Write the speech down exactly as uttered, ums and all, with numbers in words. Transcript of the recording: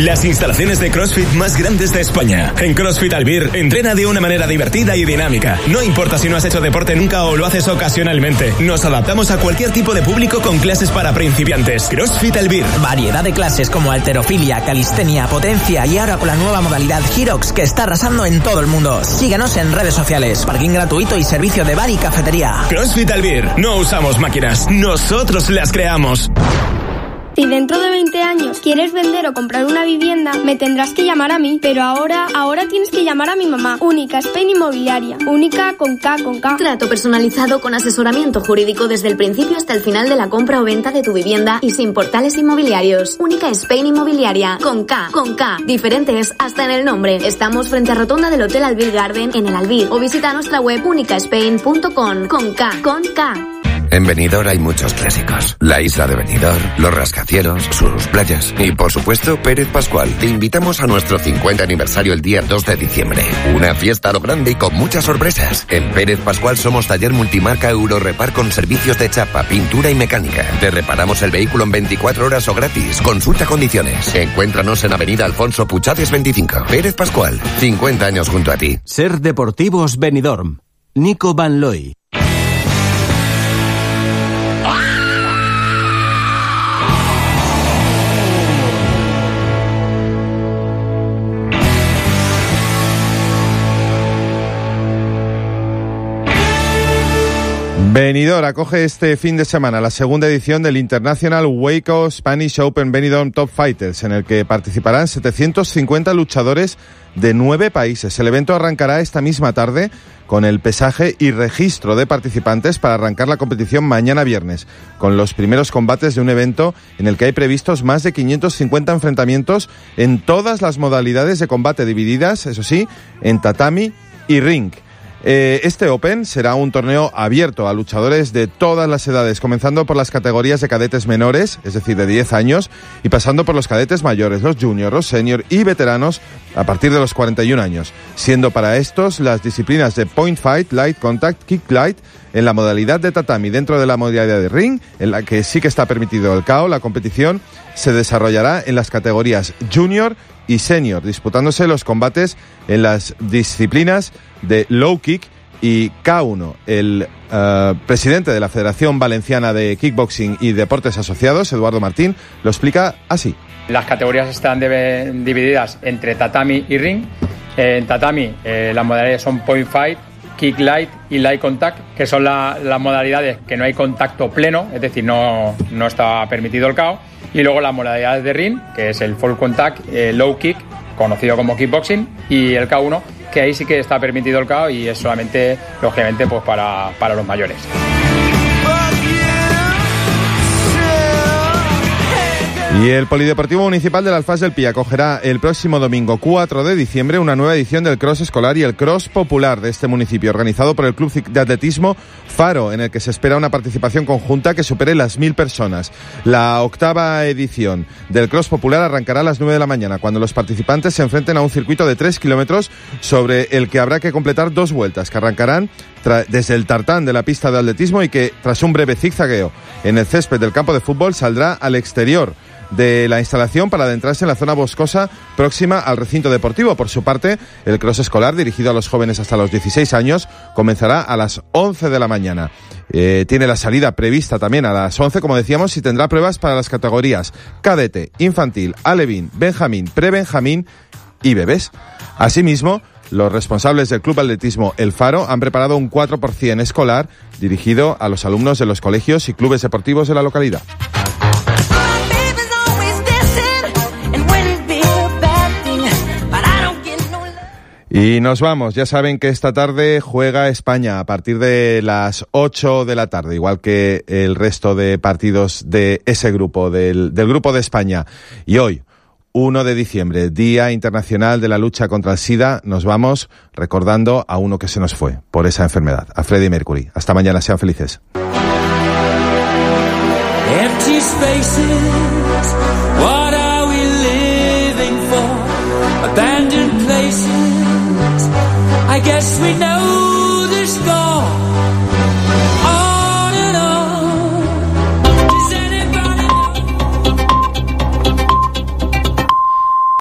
las instalaciones de CrossFit más grandes de España. En CrossFit Albir, entrena de una manera divertida y dinámica. No importa si no has hecho deporte nunca o lo haces ocasionalmente. Nos adaptamos a cualquier tipo de público con clases para principiantes. CrossFit Albir. Variedad de clases como halterofilia, calistenia, potencia y ahora con la nueva modalidad Hyrox que está arrasando en todo el mundo. Síguenos en redes sociales, parking gratuito y servicio de bar y cafetería. CrossFit Albir. No usamos máquinas, nosotros las creamos. Si dentro de veinte años quieres vender o comprar una vivienda, me tendrás que llamar a mí. Pero ahora, ahora tienes que llamar a mi mamá. Única Spain Inmobiliaria. Única con K, con K. Trato personalizado con asesoramiento jurídico desde el principio hasta el final de la compra o venta de tu vivienda y sin portales inmobiliarios. Única Spain Inmobiliaria. Con K, con K. Diferentes hasta en el nombre. Estamos frente a rotonda del Hotel Albir Garden en el Albir. O visita nuestra web única spain punto com. Con K, con K. En Benidorm hay muchos clásicos. La isla de Benidorm, los rascacielos, sus playas y, por supuesto, Pérez Pascual. Te invitamos a nuestro cincuenta aniversario el día dos de diciembre. Una fiesta a lo grande y con muchas sorpresas. En Pérez Pascual somos taller multimarca Eurorepar con servicios de chapa, pintura y mecánica. Te reparamos el vehículo en veinticuatro horas o gratis. Consulta condiciones. Encuéntranos en Avenida Alfonso Puchades veinticinco. Pérez Pascual, cincuenta años junto a ti. Ser Deportivos Benidorm. Nico Van Looy. Benidorm acoge este fin de semana la segunda edición del International Waco Spanish Open Benidorm Top Fighters, en el que participarán setecientos cincuenta luchadores de nueve países. El evento arrancará esta misma tarde con el pesaje y registro de participantes para arrancar la competición mañana viernes, con los primeros combates de un evento en el que hay previstos más de quinientos cincuenta enfrentamientos en todas las modalidades de combate, divididas, eso sí, en tatami y ring. Eh, este Open será un torneo abierto a luchadores de todas las edades, comenzando por las categorías de cadetes menores, es decir, de diez años, y pasando por los cadetes mayores, los juniors, los senior y veteranos a partir de los cuarenta y un años, siendo para estos las disciplinas de point fight, light contact, kick light, en la modalidad de tatami. Dentro de la modalidad de ring, en la que sí que está permitido el K O, la competición se desarrollará en las categorías junior y senior, disputándose los combates en las disciplinas de low kick y K uno. El uh, presidente de la Federación Valenciana de Kickboxing y Deportes Asociados, Eduardo Martín, lo explica así. Las categorías están de, divididas entre tatami y ring. En tatami eh, las modalidades son point fight, kick light y light contact, que son la, las modalidades que no hay contacto pleno, es decir, no, no está permitido el K O. Y luego las modalidades de ring, que es el full contact, el low kick, conocido como kickboxing, y el K uno, que ahí sí que está permitido el K O y es solamente, lógicamente, pues para, para los mayores. Y el Polideportivo Municipal del Alfaz del Pi acogerá el próximo domingo cuatro de diciembre una nueva edición del Cross Escolar y el Cross Popular de este municipio, organizado por el Club de Atletismo Faro, en el que se espera una participación conjunta que supere las mil personas. La octava edición del Cross Popular arrancará a las nueve de la mañana, cuando los participantes se enfrenten a un circuito de tres kilómetros sobre el que habrá que completar dos vueltas, que arrancarán tra- desde el tartán de la pista de atletismo y que, tras un breve zigzagueo en el césped del campo de fútbol, saldrá al exterior de la instalación para adentrarse en la zona boscosa próxima al recinto deportivo. Por su parte, el cross escolar, dirigido a los jóvenes hasta los dieciséis años, comenzará a las once de la mañana. Eh, tiene la salida prevista también a las once, como decíamos, y tendrá pruebas para las categorías cadete, infantil, alevín, benjamín, prebenjamín y bebés. Asimismo, los responsables del Club Atletismo El Faro han preparado un cuatro por ciento escolar dirigido a los alumnos de los colegios y clubes deportivos de la localidad. Y nos vamos. Ya saben que esta tarde juega España a partir de las ocho de la tarde, igual que el resto de partidos de ese grupo, del, del grupo de España. Y hoy, uno de diciembre, Día Internacional de la Lucha contra el SIDA, nos vamos recordando a uno que se nos fue por esa enfermedad, a Freddie Mercury. Hasta mañana, sean felices. Empty spaces